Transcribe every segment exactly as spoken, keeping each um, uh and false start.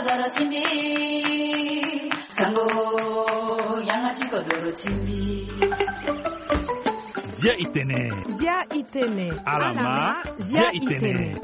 kodoro chimbi sango yangachi kodoro chimbi Zia itene Zia itene Alama Zia itene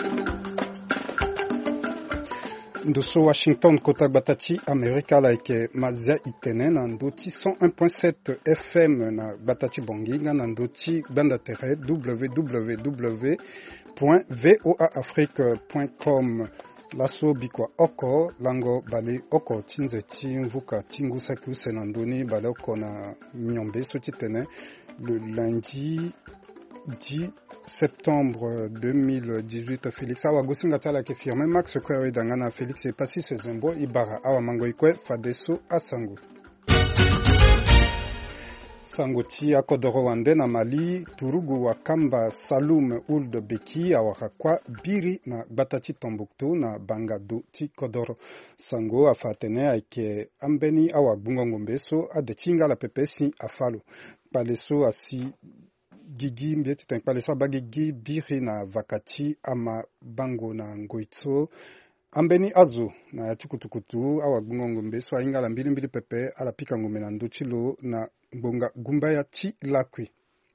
Ndoso Washington kota batati Amerika laike mazia itene na ndoti cent un point sept F M na batati bonginga na ndoti banda terre w w w point voa afrique point com laso bikwa oko lango bale oko tinze timvuka tingusa kuse na ndoni bale oko na nyombe so titene le lundi dix septembre deux mille dix-huit. Félix awa gosinga tala ke firme Max kwa dangana Félix e pasi se zembo ibara awa mango ikwe fadeso asango Sangoti akodoro wande na Mali turugu wa kamba Saloum Ould Beki awakakwa biri na batati Tombouctou na Bangado ti kodoro sango afatene aike ambeni awa bungongo mbeso adechinga la pepesi afalo paleso asi gigi mbieti tank paleso bagigi biri na vakati ama bango na ngoitso ambeni azo na chikutukutu awa bungongo mbeso ainga la mbili mbili pepe ala pika ngome na ndochilo na bonga gumbaya chi lakwi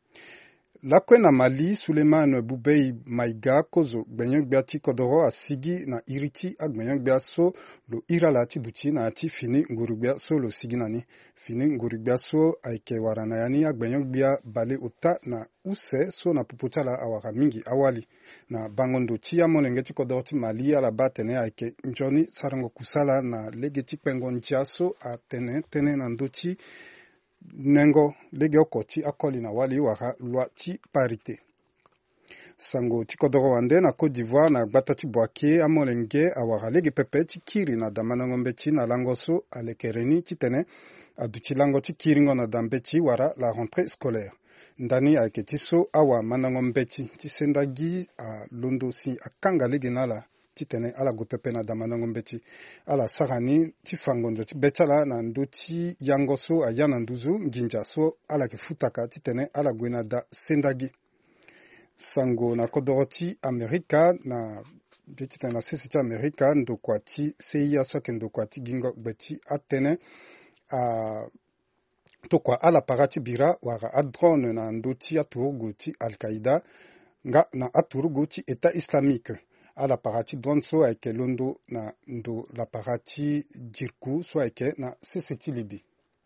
lakwe na Mali Suleiman Boubei Maiga kozo gbenyo gbiati kodoro asigi na iriti agbenyo gbiaso lo irala ti buchi na ati fini ngurugbia so lo siginani fini ngurugbia so aike warana yani agbenyo gbia bale uta na use so na puputala awara mingi awali na bangondo ti amolenge ti kodoro ti Mali ala batene aike njoni sarango kusala na lege ti pengo ntiaso atene tene na ndoti nengo lege okoti akoli na wali wara loi ti parité sango ti kodoro wande na Côte d'Ivoire na gbata ti boake amolenge awara lege pepe ti kiri na damana ngombe ti na langoso alekereni ti tene adu ti lango ti kiringo na dambe ti wara la rentrée scolaire ndani ayeke ti so awa mana ngombe ti ti sendagi a londo si akanga lege na ala ti tene ala go pepe na damana ngombe ti ala sarani ti fangondo ti betala na ndo ti yangoso aya na nduzu nginja so ala ke futaka ti tene ala gue na da sendagi sango na kodoro ti Amerika na beti tene na sese ti Amerika ndokua ti seia so ayeke ndokua ti gingo gbe ti atene a tokua ala para ti bira wara adrone na ndo ti aturugu ti Al-Qaïda nga na aturugu ti État islamique ala parati drone so ayeke londo na ndo la parati dirku so ayeke na sese ti libi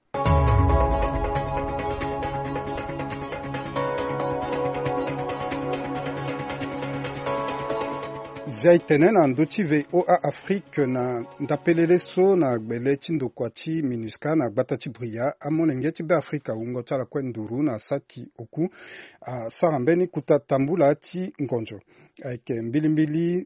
zia itene na ndo ti V O A Afrique na ndapelele so na gbele ti ndokua ti MINUSCA na gbata ti bria amolenge ti be Afrika hungo ti ala kue nduru na saki oku asara mbeni kuta tambula ti ngonjo ayeke mbilimbili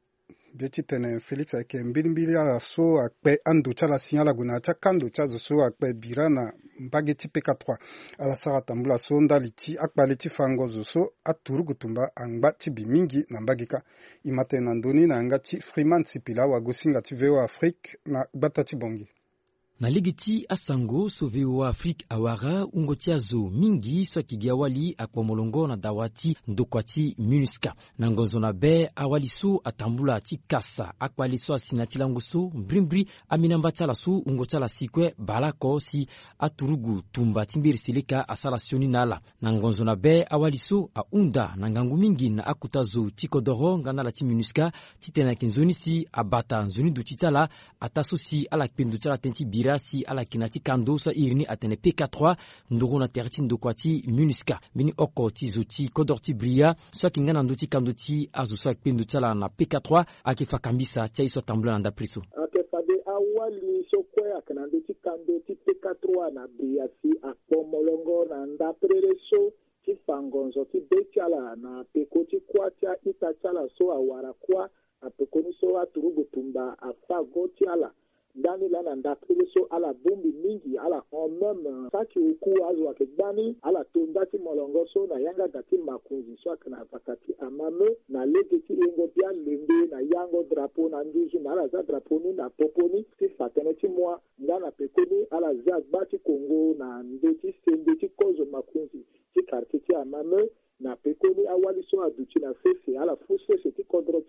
beti tene Félix ayeke mbilimbili ala so akpe ando ti ala si ala gue na ti akando ti azo so akpe bira na mbage ti P K trois ala sara tambula so ndali ti akpale ti fango zo so aturugu tumba angba ti bi mingi na mbage ka e mate na ndöni na yanga ti Freeman Sipila wagosinga ti V O A Afrique na gbata ti bongi na ligi ti asango so V O A Afrique awara ungo ti azo mingi so ayeke gi awali akua molongo na dawa ti ndokua ti MINUSCA na ngonzo na be awali so atambula ti kasa akpale so asi na ti lango so mbrimbri aminamba ti ala so ungo ti ala si kue bala oko si aturugu tumba ti mbiri seleka asala sioni na ala na ngonzo na be awali so ahunda na ngangu mingi na akuta zo ti kodoro nga na ala ti MINUSCA ti tene ayeke nzoni si abata nzoni duti ti ala ata so si ala kpendo ti ala tënë ti bira si ala kina ti kando so irini atene P K trois ndoko na tere ti ndokua ti MINUSCA mbeni oko ti zo ti kodor ti bria so ayeke nga na ndö ti kando ti azo so akpendo ti ala na P K trois ayeke fakambisa ti aye so atambula na ndapri so ayeke fade awali so kue ayeke na ndö ti kando ti P K trois na bria si akpo molongo na ndaprere so ti fangonzo ti be ti ala na peko ti kuâ ti aita ti ala so awara kuâ apeko ni so aturugu tumba afago ti ala ndani la na ndaprele so ala bombi mingi ala en même saki oku azo ayeke gbani ala tonda ti molongo so na yanga ga ti makunzi so ayeke na vaka ti amame na lege ti yengo bia lembe na yango drapo na nduzu na ala za drapo ni na popo ni ti fa tënë ti moa nga na peko ni ala zi agba ti kongo na ndö ti sende ti kozo makunzi ti quartier ti amame na peko ni awali so aduti na sese ala fu sese ti kodro ti ala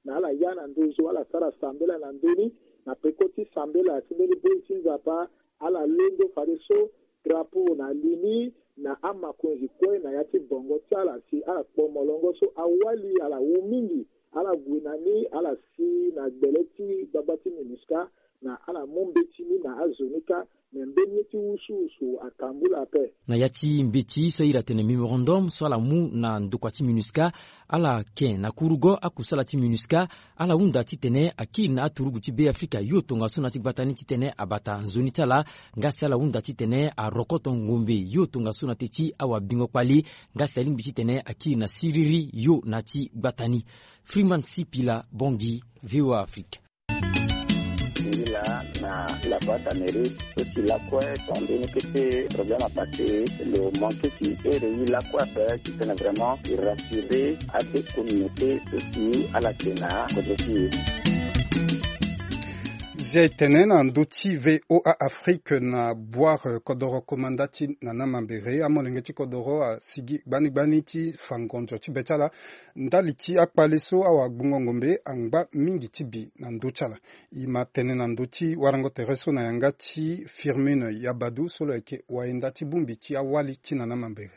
na ala ya na ndozo ala sara sambela na ndoni na pekoti sambela tindeli boiti nzapa ala lendo fareso drapo na lini na amakonzi kwe na yati bongo tiala si ala pomolongo so awali ala umingi ala gwinani ala si na gbeleti babati minuska na ala mombetini na azonika membeni usu usu akambula pe na yati mbeti so ira tene memorandum so ala mu na ndokwati minuska ala ken na kurugo akusala ti minuska ala unda ti tene akiri na aturugu ti be Afrika yo tonga so na ti batani ti tene abata nzoni tala ngasi ala unda ti tene a rokoto ngombe yo tonga so na te ti awa bingo kwali ngasi ali mbiti tene akiri na siriri yo na ti batani Freeman Sipila Bongi V O A Afrique la na la boîte amérique aussi la quoi tombé que c'est problème à passer le manque qui est la quoi faire qui est vraiment rassurer à des communautés aussi à la Sénat aussi Zaitene na nduti V O A Afrique na boire kodoro komandati na namambere amolengeti kodoro a sigi bani bani ti fangonjo ti betala ndali ti akpaleso awa gbungongombe angba mingi ti bi na nduchala ima tene na nduti warango tereso na yanga ti Firmine Yabadu solo eke waenda ti bumbi ti awali ti na namambere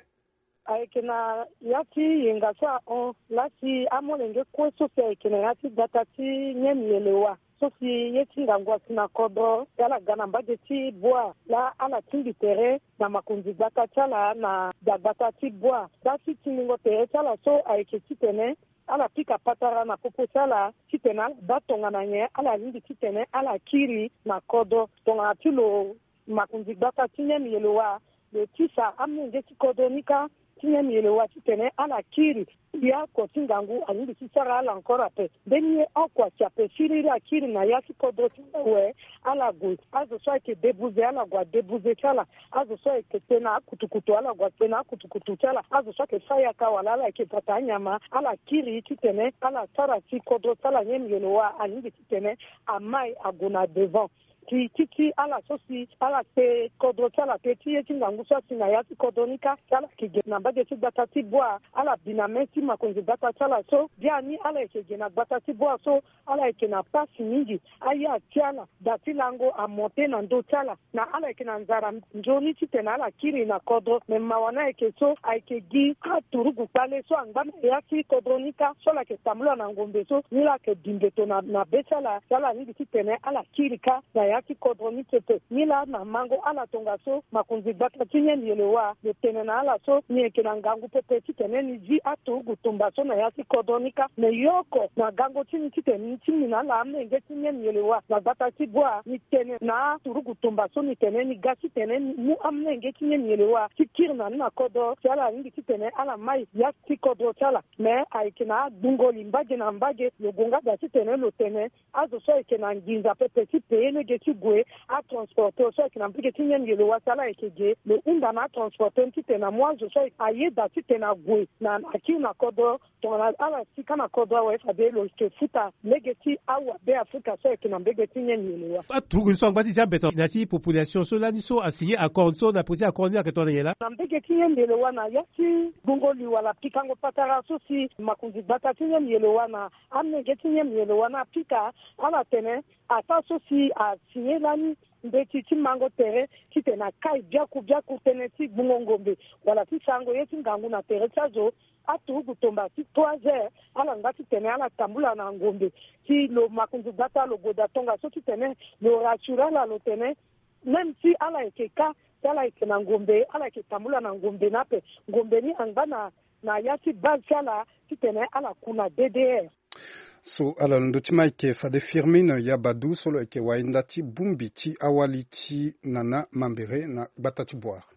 aikena yati yengasa on lati amolenge kweso pe aikena yati data ti nyemielewa sosi yeti ngangwa sina kodo yala gana mbaje ti bois la ala tingi tere na makunzi bata chala na dagbata ti bois dasi tingo tere chala so aike titene ala pika patara na popo chala titena batonga na nye ala lingi titene ala kiri na kodo tonga tilo makunzi bata tinye mielewa le tisa amnenge ti kodo nika tinye mielewa titene ala kiri ya kotingangu alingi tisara ala encore pe benye okwa chape firiri akiri na yaki kodo we ala go azo so ke debuze ala gwa debuze chala azo so ke tena kutukutu ala gwa tena kutukutu chala azo so ke faya ka wala ala ke patanyama ala kiri titene ala tara ti kodo chala nyemyelo wa alingi titene amai aguna devant ki titi ala sosi ala te kodo chala te ti yeti ngangu so singa yati kodonika chala ki gena baje ti bata ti boa ala binamesi makonzi bata chala so biani ala ke gena bata ti boa so ala ke na pasi mingi aya chala dati lango a monter na ndo chala na ala ke na nzara njoni ti tena ala kiri na kodo me mawana ke so ai ke gi ka turugu pale so angba yati kodonika so la ke tamlo na ngombe so ni la ke dingeto na na bechala chala ni ti tena ala kiri ka na yaki kodroni tete nila na mango ala tonga so makunzi bata tinye nielewa de tenena ala so ni ekena ngangu pepe titene ni ji atu gutumba so na yaki kodronika me yoko na gango tini titene tini na la amne nge tinye nielewa na bata tibwa ni tene na turu gutumba so ni tene ni gasi tene mu amne nge tinye nielewa tikirna na kodo chala ngi titene ala mai yaki kodro chala me aikena dungo limbaje na mbaje yogunga gasi tene lo tene azo so ekena nginza pepe tipene ge gwe a transporter so ki na mpike tinye ngelo wasala ekeje le unda na transporter ntite na mwazo so aye da tite na gwe na aki na kodo tona ala sika na kodo wa fa de lo ke futa legeti awa be Afrika so ki na mbege tinye ngelo wa atugu so ngati jambeto na ti population so la ni so asigné accord so na posi accord ni aketo yela na mbege tinye ngelo wa na yati gongoli wala pikango patara so si makunzi bata tinye ngelo wa na amne getinye ngelo wa na pika ala tene ata so si a signé lani mbeti ti mango tere ti tena kai biaku biaku tene ti bungongombe wala ti sango yeti ngangu na tere chazo atu gutomba ti trois heures ala ngati tene ala tambula na ngombe ti lo makunzu data lo goda tonga so ti tene lo rassura la lo tene même si ala ekeka ala eke na ngombe ala eke tambula na ngombe nape ngombe ni angba na na yati base ala ti tene ala kuna D D R so ala ndotima ike fade Firmine Yabadu solo eke waenda ti bumbi ti awali ti nana mambere na bata ti boire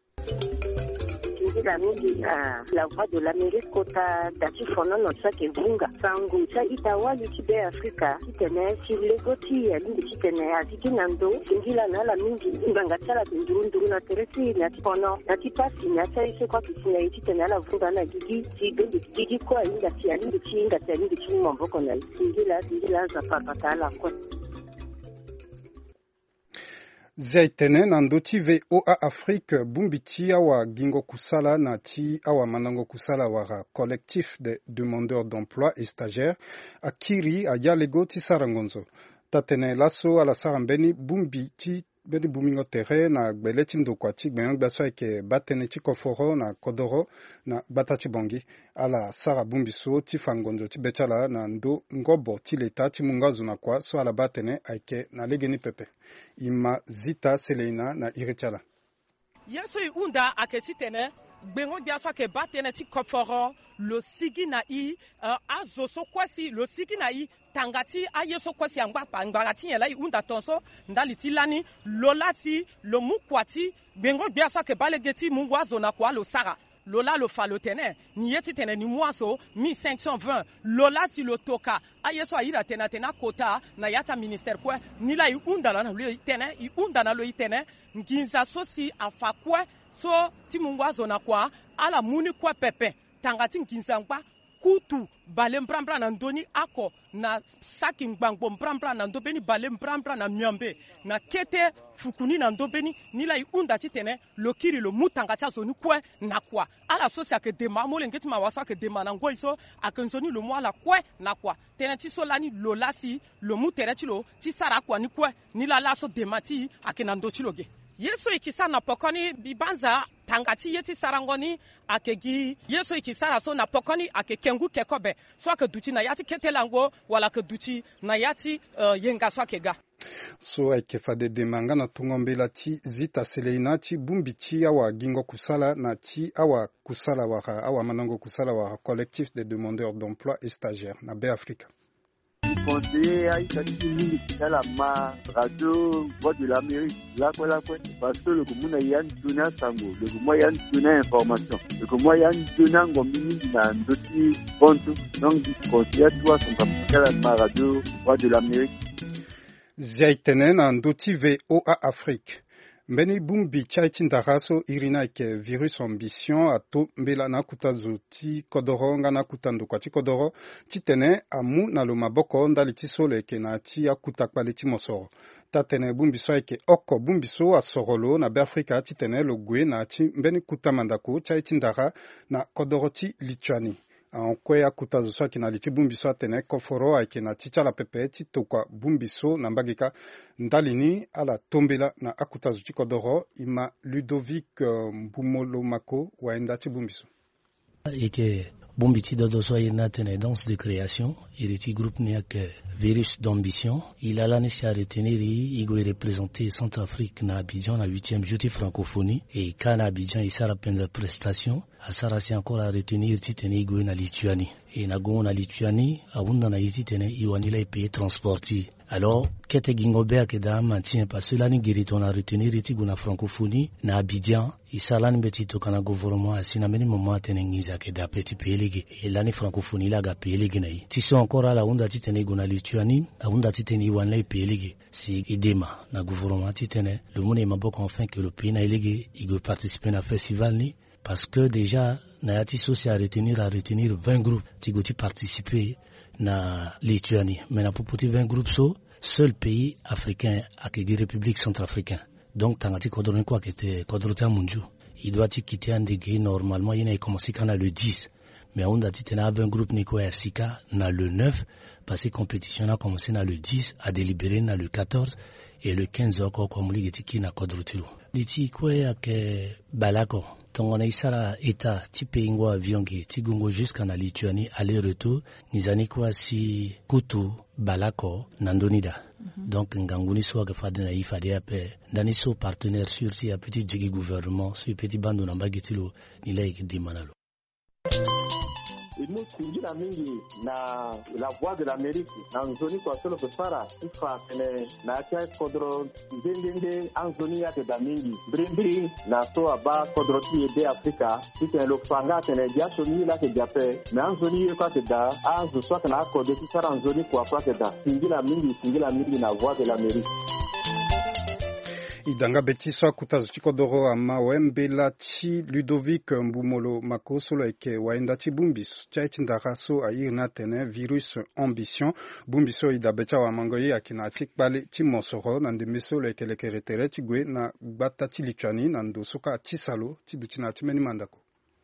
la mingi na la voix de l'Amérique kota dati fono no sake vunga sangu cha itawali ti be Afrika titene si legoti ya lingi titene aziki nando singila na la mingi nganga chala nduru nduru na teresi na fono na tipasi na cha ise kwa kisina iti tene la vunga na gigi ti bendi gigi kwa inga ti alingi ti inga ti alingi ti mboko na singila singila za papa tala kwa Zaitene na ndoti V O A Afrique bumbiti awa gingo kusala na ti awa manango kusala wara collectif de demandeurs d'emploi et stagiaires akiri ayalego ti sarangonzo. Tatene laso ala sarambeni bumbiti beni bumingo tere na gbele ti ndokwa ti gbenyang baso ayeke batene ti koforo na kodoro na gbata ti bongi ala sara bumbiso ti fangonzo ti be ti ala na ndo ngobo ti leta ti mungazo na kua so ala batene ayeke na lege ni pepe ima zita seleina na iri ti ala yeso i unda ayeke ti tene gbengo dia so ayeke batene ti koforo lo sigi na i uh, azo so kuasi lo sigi na i tangati aye so kuasi angba angba ti yela i unda tonso ndali ti lani lo lati lo mukwati gbengo dia so ayeke balege ti mungu azo na kwa lo sara lola lo fa lo tene ni yeti tene ni mwaso mille cinq cent vingt lola si lo toka ayeso aira tena tena kota na yata ministère kwe ni la i unda na lo tene i unda na lo tene nginza so si afa kwe so ti mungu azo na kwa ala muni kwe pepe tangati nginza ngba kutu bale mbrambra na ndoni ako na saki ngbangbo mbrambra na ndobeni bale mbrambra na miambe na kete fukuni na ndobeni nila i unda ti tene lokiri lo mutanga cha zoni kwe na kwa ala so sia ke dema mo lengeti ma waso ke dema na ngoi so akanzoni lo mo ala kwe na kwa tene ti so lani lo lasi lo mutere ti lo ti sara kwa ni kwe nila la so dema ti akena ndo ti loge yeso ikisa na pokoni bibanza tangati yeti sarangoni akegi yeso ikisara so na pokoni akekengu kekobe so ake duti na yati ketelango wala ke duti na yati uh, yenga so akega so ayeke fade demanga na tungombela ti zita seleina ti bumbi ti awa gingo kusala na ti awa kusala wara awa manango kusala wara collectif des demandeurs d'emploi et stagiaires na be Africa. Conseiller Aïssa Tini, la ma radio Voix de l'Amérique, là quoi là quoi, parce que le commun Yann Tuna Sango, le commun Yann Tuna information, le commun Yann Tuna Ngomini na ndoti ponto, donc conseiller toi son capital la ma radio Voix de l'Amérique. Zaitene na ndoti V O A Afrique. Mbeni bumbi chaiti ndaraso irina ike virus ambition ato mbela na kutazo ti kodoro nga na kutando kwa ti kodoro ti tene amu na lo maboko ndali ti solo eke na ti akutakpale ti mosoro. Ta tene bumbiso ayeke oko bumbiso asorolo na be Afrika ti tene lo gue na ti mbeni kutamandako chaiti ndara na kodoro ti Lituanie. Ankwe akutazo so ayeke na li ti bumbiso atene koforo ayeke na ti ti ala pepe ti tokua bumbiso na mbageka ndalini ala tombela na akutazo ti kodoro ima Ludovic uh, Mbumolomako waenda ti bumbiso eke bombi ti dodo so ye na tene danse de création iri ti groupe ni ayeke virus d'ambition il a lani si aretenir i go e représenter Centrafrique na Abidjan na huitième jour ti francophonie et ka na Abidjan e sara pendre prestation asara si encore a retenir ti tene i go e na Lituanie e na gongo na Lituanie ahunda na ye ti tene i wani la e paye transport ti alors kete gingo be ayeke da maintien parce que lani giri tongana retenir ti go na francophonie na Abidjan e sara lani be ti tokana gouvernement asi na mbeni moment atene ngiza ayeke da ape ti paye lege e lani francophonie la ga paye lege na ye ti so encore ala hunda ti tene i go na Lituanie ahunda ti tene i wani la e paye lege si e dema na gouvernement ti tene lo mû na e maboko enfin que le pays na e lege e go participer na festival ni parce que déjà na ya ti so si a retenir a retenir vingt groupes ti go ti participer na Lituanie mais na popo ti vingt groupes so seul pays africain ayeke république centrafricain donc tanga ti kodro ni kue ayeke te kodro ti amunju e doit ti kite andege normalement ye na e commencé kana le dix mais ahunda ti tene a vingt groupes ni kue asika na le neuf parce que compétition a commencé na le dix a délibéré na le quatorze et le quinze oko kue mu lege ti ki na kodro ti lo li ti kue ayeke balako tongana e sara état ti peingo avion ge ti gongo jusqu'à na Lituanie aller-retour ni zani kue si kutu balako na ndöni da mm-hmm. donc ngangu ni so ayeke fade na ye fade ape ndani so partenaire sûr ti ape ti zigi gouvernement so e peut ti bando na mbage ti lo ni la yeke dema na lo Imu singila mingi na la Voix de l'Amérique na nzoni kwa solo kusara ifa tene na kia kodro ndende anzoni yake da mingi brimbiri na so aba kodro ti ebe Afrika titene lo fanga tene jasho ni la ke jape na anzoni kwa ke da anzo so kana kodro ti sara anzoni kwa kwa ke da singila mingi singila mingi na Voix de l'Amérique idanga beti so kutazo chikodoro ama wembela chi Ludovic Mbumolo makosolo eke waenda chi bumbis cha chindara so ayirna tene virus ambition bumbiso idabecha wa mangoye akina tikbale chi mosoro na ndemiso eke lekeretere chi gwe na gbata chi lichani na ndosoka chi salo chi duchina chi meni mandako.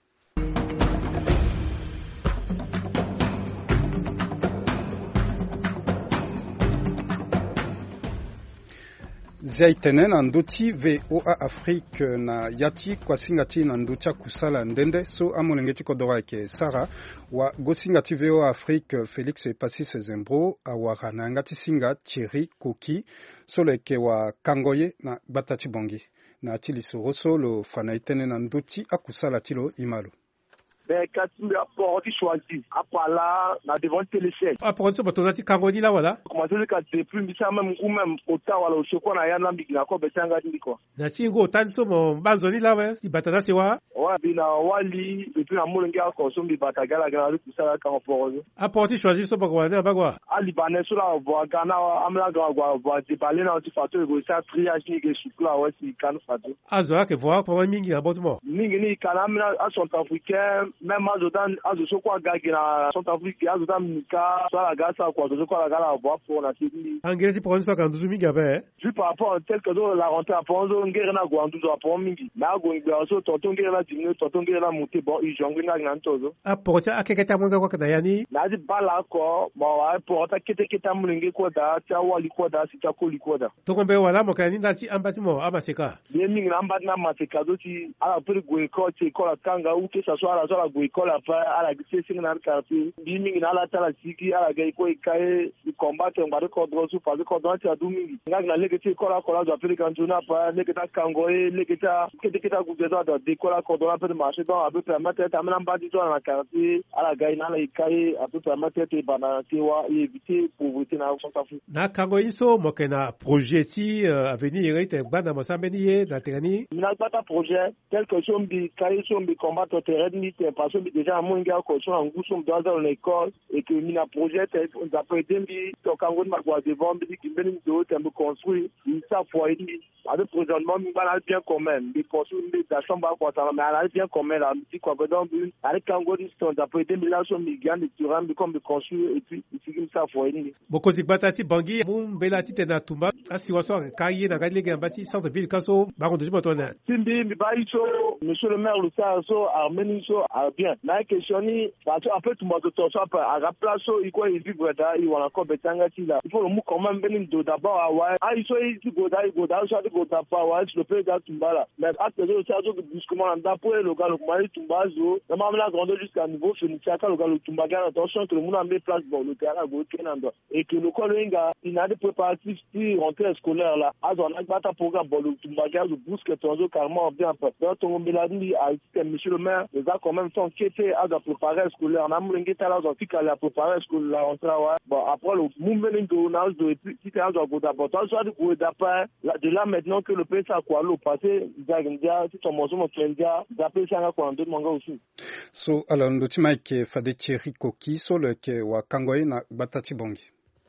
Ziaitene na ndoti V O A Afrique na yati kwa singati na ndocha kusala ndende so amolengeti kodora eke Sara wa gosingati V O A Afrique Felix Passis Zembro awara na ngati singa Thierry Koki so leke wa Kangoye na Batachi Bongi na atili soroso lo fanaitene na ndoti akusala tilo imalo. Ben, quand tu apportes, tu choisis. Après là, na devant téléphone. Apporte ça, tu as dit Kangoni là, voilà. Comment tu dis que tu es plus mis ça même ou même au temps, voilà, au chocolat, na yana mbiki na ko betanga ndi quoi. Na singo tanso mo banzoni là, ouais. Ti batana c'est wa. Ouais, bina wali, et puis na molenga ko so mbi batagala gala ku sala ka rapport. Apporte choisis so bagwa na bagwa. Ali bané so la bo gana amla gwa gwa bo di balé na ti fato go sa triage ni ke chocolat ouais si kan fato. Azo ke voir pour mingi na botumo. Mingi ni kana mina a sont africain. Même Azodan, Azosokwa Gagina, Centrafrique, Azodan Mika, soit la gasa, quoi, Azosokwa la gala, boire pour la série. Angeli, pour une fois, quand Douzumi Gabé, vu par rapport à tel que la rentrée à Ponzo, Ngérena, Guandouzo, à Pomingi, Nago, Ngéraso, Tonton Ngérena, Dino, Tonton Ngérena, Mouté, bon, ils jonglent Nantozo. Ah, pour ça, à quelqu'un qui a Kadayani, Nadi Bala, quoi, bon, pour ta Kete Keta Moulingue, quoi, da, Tiawa, Liquada, Sitako, Liquada. Tokombe, voilà, mon canine, Nati, un bâtiment, à Maseka. Bien, Nambana, Maseka, Doti, à la peu de Guéco, Tikola, Tanga, ou que ça soit à la Guéco, la à la gise na quartier bimi na la tala siki ala ga iko ikae combattre ngare ko drosu pa ko donti adumi ngak na leketi ko la ko la za pele kanjuna pa leketa kangoe leketa kete keta ku dedo da de ko la ko dona pe marché donc abe permettre ta mena mbadi to na quartier ala ga ina la ikae abe permettre te bana tewa et éviter pauvreté na Centrafrique na kangoe so mokena projet si à venir ite bana mosambeni na terani na bata projet tel que sombi kai sombi combattre terrain ni parce que déjà monga ko so nguso dans l'école et que mina projet d'après dembi to kango ma gwa devant bi ki mbeni do tembe construire ça fois ni avec présentement mi bana bien quand même bi construire bi da chamba ko ta mais ala bien quand même la mi ko donc avec kango di sto d'après dembi là so mi gande turam bi comme construire et puis il ça fois ni boko zikbatati bangi mum belati tena tumba asi waso kaye na gale gambati centre ville kaso ba ko djimo tona timbi mi ba iso monsieur le maire le ça so armeni so bien na question ni parce en fait moi de tout ça à la place il quoi il vivre da il wala ko betanga ti là il faut le mou quand même benin do d'abord ah ah il so il go da il go da so go da pa wa le peut da tumbala mais à ce que ça zo brusquement en da pour le gars le mari tumbazo na même la grande jusqu'à niveau fini chaka le gars le tumbaga attention que le monde en met place bon le terrain go kenando et que le kolenga il a des préparatifs pour rentrée scolaire là à on a pas programme bon le tumbaga le brusque tonzo carrément bien pas dans ton meladi à monsieur le maire les a quand même sont quêté à préparer scolaire na mulenge tala zo fika la préparer scolaire la entrée ouais bon après le mouvement de nage de petit tala zo goda bon toi soit de d'après de là maintenant que le pays ça quoi le passé zagindia si ton mozo mo kendia d'après ça quoi en deux manga aussi so alors ndo tima ke fade Thierry Koki so le ke wa Kangoye na Batati Bongi.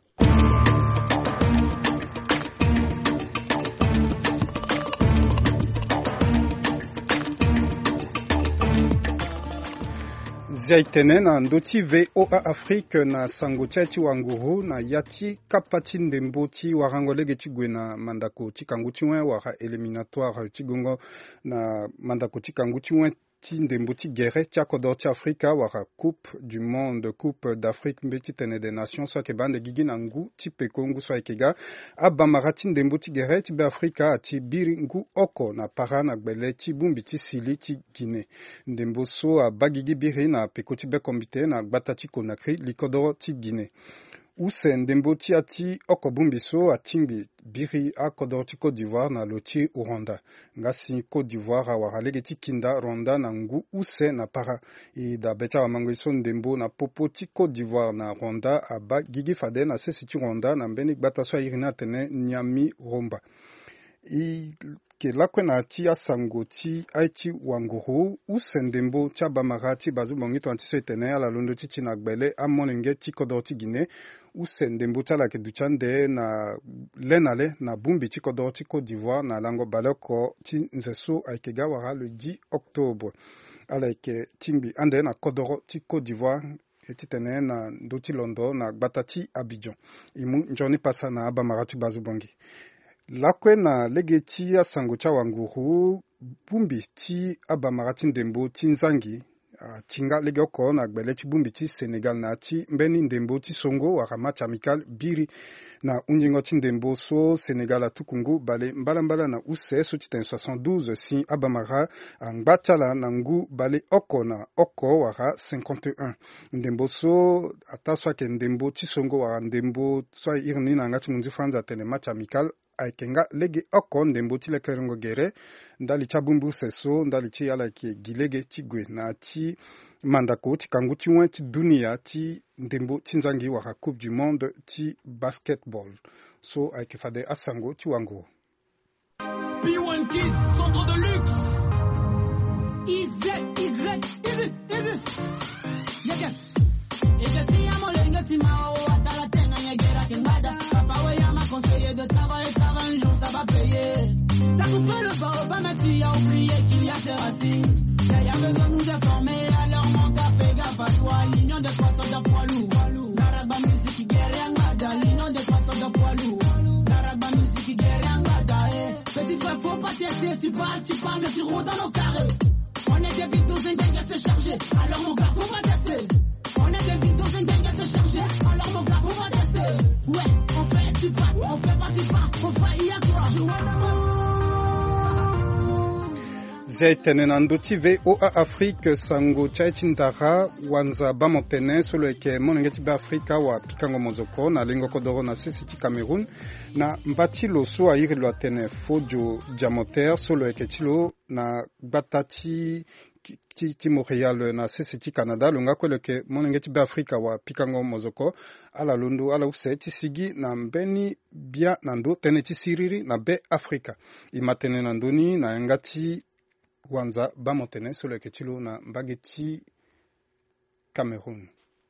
Ziaitene na ndoti V O A Afrique na sangotiati wanguru na yati kapati ndemboti warangolege tigwe na mandako tikangutiwe wara eliminatoire tigongo na mandako tikangutiwe ndemboti gere tiakodo ti Afrika wara coupe du monde coupe d'Afrique mbeti tene des nations so ke bande gigi na ngu ti pekongu so ekega abamarati ndemboti gere ti be Afrika ati biri ngu oko na para na gbele ti bumbi ti sili ti Guinée ndembo so abagigi biri na peko ti be kombite na gbata ti Conakry likodoro ti Guinée use ndembo ti ati oko bumbi so atimbi biri akodoro ti Côte d'Ivoire na lo ti Rwanda ngasi Côte d'Ivoire awara lege ti kinda Rwanda na ngu use na para e da becha wa mango so ndembo na popo ti Côte d'Ivoire na Rwanda aba gigi fade na sesi ti Rwanda na mbeni gbata so irina tene Nyami Romba i ke lakwe na ti asango ti aiti wanguru usendembo ti abamara ti bazu bongi to anti so etene ala londo ti ti na gbele amonenge ti kodoro ti Guinée use ndembo ti ala yeke duti ande na lene ale na bungbi ti kodro ti Côte d'Ivoire na lango bale oko ti nze so ayeke ga wara le dix octobre ala yeke ti ngbi ande na kodro ti Côte d'Ivoire e ti tene na ndö ti londo na gbata ti Abidjan e mu nzoni pasa na abamara ti gbazu bongi lakue na lege ti asango ti awanguru bungbi ti abamara ti ndembo ti nzangi Uh, tinga lege oko na gbele ti bungbi ti Sénégal na ti mbeni ndembo ti songo wara match amical biri na unjingo ti ndembo so Sénégal atukungu bale mbalambala na use so ti tene soixante-douze si abamara angba ti ala na ngu bale oko na oko wara cinquante et un ndembo so ata so ayeke ndembo ti songo wara ndembo so airi ni na nga ti munzi france atene match amical ayeke nga lege oko ndembo ti lekerengo gere ndali ti abungbi use so ndali ti ala yeke gi lege ti gue na ti mandako ti kangu ti wen ti dunia ti ndembo ti nzangi wara coupe du monde ti basketball so ayeke fade asango ti wango B one Kids, centre de luxe. Easy, easy, easy, easy. Yeke. Eke ti amo lenge ti mao atala tena nyegera kembada. Papa we yama conseiller de travail, ça va un jour ça va payer. T'as coupé le bas, Obama tu as oublié qu'il y a ses racines. Il y a besoin de nous informer, alors mon gars fais gaffe à toi. L'union des poissons de poids lourd. Naraba musique guerre angada. L'union des poissons de poids lourd. Naraba musique guerre angada. Petit frère, faut pas tester, tu parles, tu parles, mais tu roules dans nos carrés. On est des bidons, c'est dingue, c'est chargé. Alors mon gars, faut pas tester. On est des bidons, c'est dingue, c'est chargé. Alors mon gars, faut pas tester. Ouais, on fait, tu parles, on fait pas, tu parles. On fait, il y a quoi? Je vois d'abord. zia tene na ndö ti V O A Afrique sango ti aye ti ndara wanza ba mo tene so lo yeke molenge ti beafrika wapikango mozoko na lengo kodro na sese ti Cameroun na mba ti lo so airi lo atene Fodio Diamoter so lo yeke ti lo na gbata ti ti, ti Montréal na sese ti Canada lo nga kue lo yeke molenge ti beafrika wapikango mozoko ala londo ala use ti sigi na mbeni bia na ndö tënë ti siriri na be Afrika e ma tene na ndöni na yanga ti wanza ba mo tene so lo yeke ti lo na mbage ti Cameroun.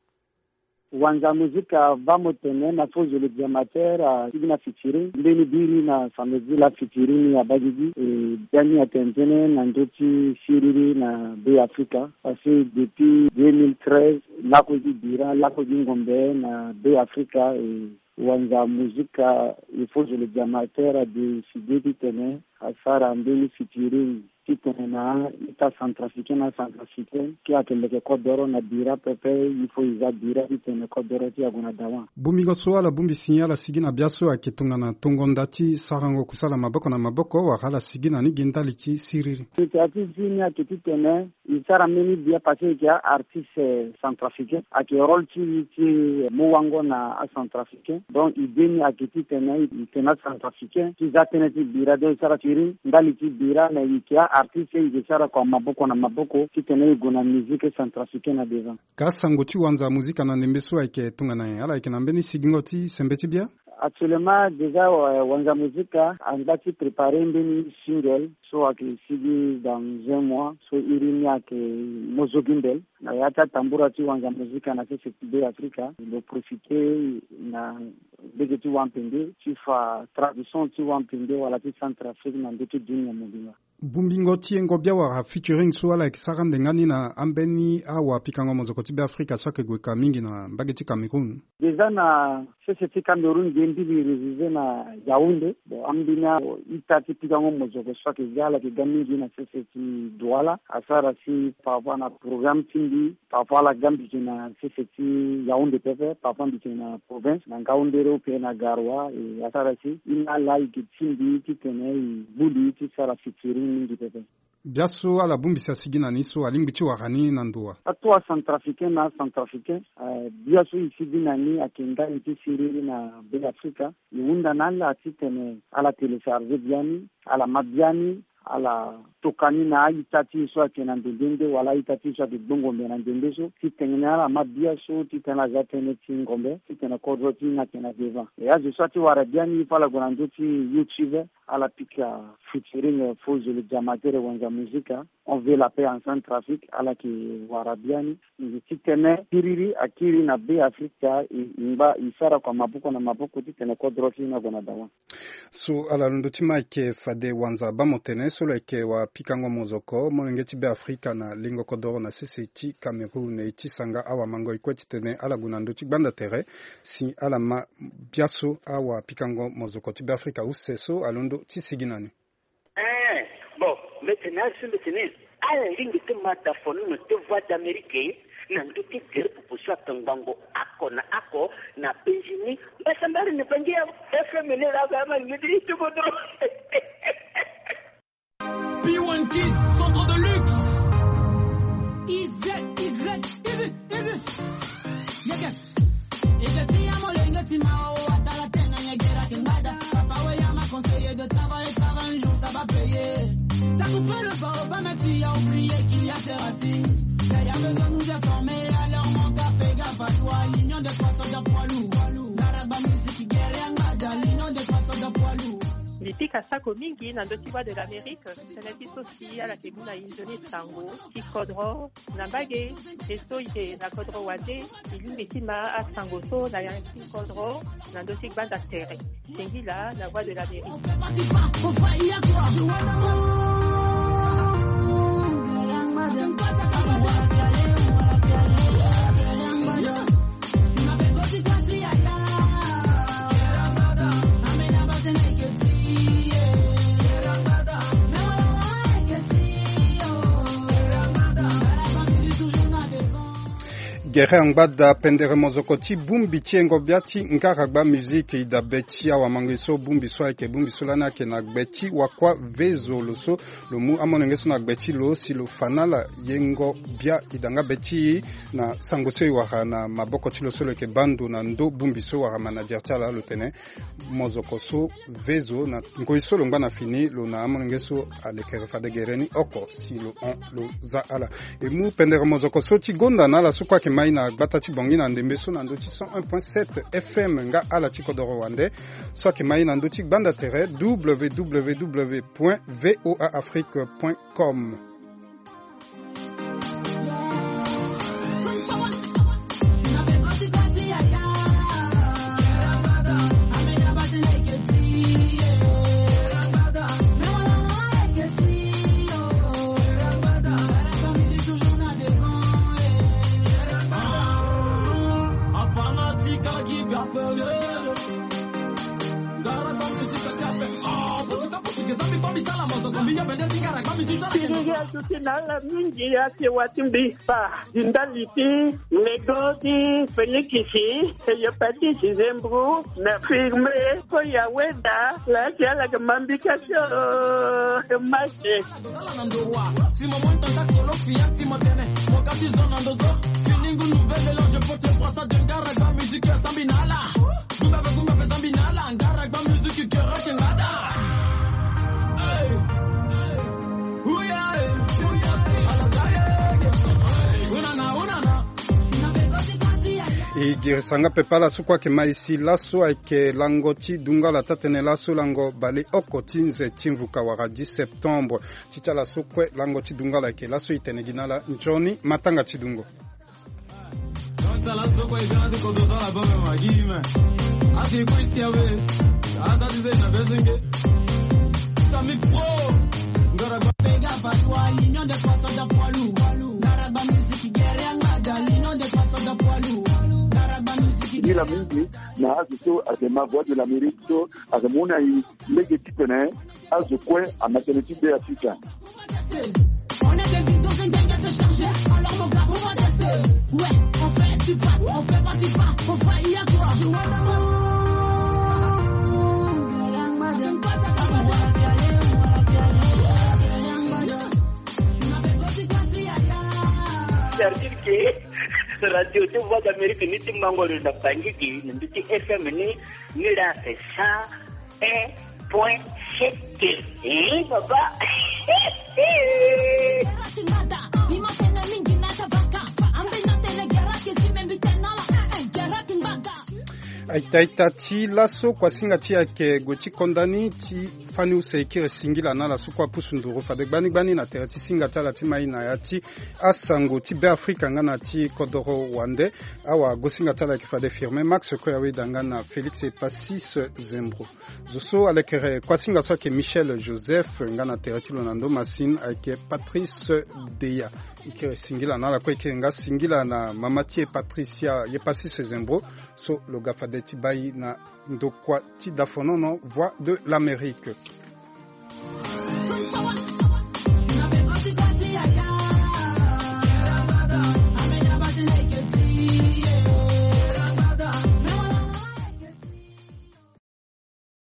Wanza muzika ba mo tene na Fodio le Diamoter sigi na fitiri mbeni biri na famezi la fitirini ya bagigi e biani ya tentene na ndö ti siriri na be Afrika parce depuis deux mille treize lako di bira lako di ngombe na be Afrika e wanza muzika e Fodio le Diamoter a décidé di tene asara mbeni fitirini ti tene na ita centrafricain na centrafricain ki akeleke kodoro na bira pepe ifo iza bira ti tene kodoro ti aguna dawa bumingo so ala bumbi sinya ala sigi na biaso ayeke tongana tongonda ti sarango kusala maboko na maboko wara ala sigi na ni gi ndali ti siriri tete ati zini ayeke ti tene e sara mbeni bia parce yeke artiste centrafricain ayeke rôle ti ti mu wango na acentrafricain donc e deni ayeke ti tene e tene acentrafricain ti za tënë ti bira do e sara tiri ndali ti bira na e yeke artiste yeke sara kwa maboko na maboko ti tene e gue na musique centrafricaine na devant ka sango ti wanza muzika na ndembe so ayeke tongana ye ala yeke na mbeni sigingo ti sembe ti bia actuellement déjà uh, wanza muzika anga ti préparé mbeni single so ayeke sigi dans un mois so iri ni ayeke mozogimbel na ya ti atambura ti wanza muzika na sese ti be Afrika lo profite na lege ti wampenge ti fa traduction ti wampenge wala ti Centrafrique na ndö ti dunia mobimba bumbingo ti engo bia wara featuring so ala yeke sara ndengani na ambeni awapikango mozoko ti beafrika so ayeke gue ka mingi na mbage ti Cameroun déjà na sese ti Cameroun ge mbili révisé na Yaoundé bon ambini ita ti pikango mozoko so ayeke ga ala yeke ga mingi na sese ti Douala asara si parfois na programme ti mbi parfois ala ga mbike na sese ti Yaoundé pepe parfois mbike na province na ngaundere pe na Garoua e asara si ina la yeke ti mbi ti tene e buli ti sara featuring mingi pepe biaso ala bumbisi asigi na ni so alingbi ti wara ni na ndöa atoa centrafricain na centrafricain uh, biaso e sigi na ni ayeke nga e ti siriri na be Afrika e hunda na ala ti tene ala télécharge biani ala ma biani ala tokani na itati so akena ndende wala itati so akibongombe na ndende so titengena ala mabia so titena zatene tingombe titena kodro tinga tena deva ya je sati warabiani pala gonandoti YouTube ala pika featuring Fozo le Diamatere wanza muzika on veut la paix en Centrafrique ala ki warabiani titene piriri akiri na be Afrika imba isara kwa mabuko na mabuko titena kodro tinga gonadawa so ala ndotima ke fade wanza bamotene solo ke wa pikango mozoko molengeti be Afrika na lingo kodoro na C C T Cameroun e tisanga awa mango ikweti tene ala gunando tikbanda tere si ala ma biaso awa pikango mozoko ti be Afrika useso alondo tisiginani eh bon maintenant sur le tennis ala lingi te mata fonu no te voix d'Amérique na nduti kere pupusa tangango ako na ako na penjini basambari ne pangia F M ne la gama ngidi tu bodro B one Kids, centre de luxe. I Z, Y, easy, easy. Yeke. Ejeti ya molenga timao, atala tena nyegera kengada. Papa we ya m'a conseillé de travailler car un jour ça va payer. T'as coupé le fort, pas mais tu as oublié qu'il y a ses racines. Il y a besoin de nous informer, alors mon café gaffe à toi. L'union des poissons de poids lourd. L'araba musique guerre ngada, l'union des poissons de poids lourd. Lipika sako mingi na ndotiwa de l'Amérique, c'est sosi ala kebuna injoni tango, kikodro, nambage, esto ike na kodro wade, ilingi tima a sango so na yanki kodro, na ndotik banda tere. Sengila, la voix de l'Amérique. Gere angbada pendere mozokoti bumbi tiengo biati ngaragba musique ida beti awa mangeso bumbi so ake bumbi solana ke na beti wakwa vezo loso lo mu amonengeso na beti lo si lo fanala yengo bia idanga beti na sangoso iwara na maboko tilo solo ke bandu na ndo bumbi so wara manager tala lo tene mozokoso vezo na ngoiso lo ngana fini lo na amonengeso alekere fade gereni oko si lo on lo za ala e mu pendere mozokoso ti gonda na la sukwa ke na batati bongi na ndembeso na ndoti cent un point sept F M nga ala chikodoro wande so ke mai na ndoti banda tere w w w point voa afrique point com. Kiriya tutinala mingi yake watimbifa indaliti negoti felikisi yopatisi zembru na firme ko ya weda la jala kamambikasho mache si moment tanta kolofia si motene wakati zona ndozo feeling nouvelle là je porte le brassard de ngara musique ya sambinala kumba kumba sambinala ngara musique que rachengada hey e girisanga pepala sukwa ke maisi laso ake langoti dunga la tatene laso lango bale okoti nze timvuka wara dix septembre tita la sukwe langoti dunga la ke laso itene ginala njoni matanga tidungo la sukwe igana kodoza la baba magime ati kuistia we ata dize na bezinge sami pro pega patwa l'union des poissons de poids lourd Naraba musique guerre ngada l'union des poissons de poids lourd Naraba musique la mingi na azo azema voix de l'Amérique so azamona i lege tipene azo kwe a maternité de Africa. On est des vidéos qui viennent de se charger alors mon gars on va tester ouais on fait tu pas on fait pas tu pas on fait y a quoi c'est-à-dire que radio de voix d'Amérique ni timangolo na bangiki ni F M ni ni la ça et point c t. Eh, baba. aitaita ti laso kwa singa ti yake go ti kondani ti fani useikire singila na laso kwa pusu nduru fadek bani bani na tere ti singa ti ala ti mai na ya ti asango ti be Afrika nga na ti kodoro wande awa go singa ti ala yeke fade firme Max ko yawe danga na Félix Epasis Zembro zo so alekere kwa singa so yeke Michel Joseph nga na tere ti lo na ndo masine ayeke Patrice Deya ikire singila na ala ko yeke nga singila na mama ti e Patricia Epasis Zembro so lo ga fade ti bai na ndokwa ti dafonono voix de l'Amérique.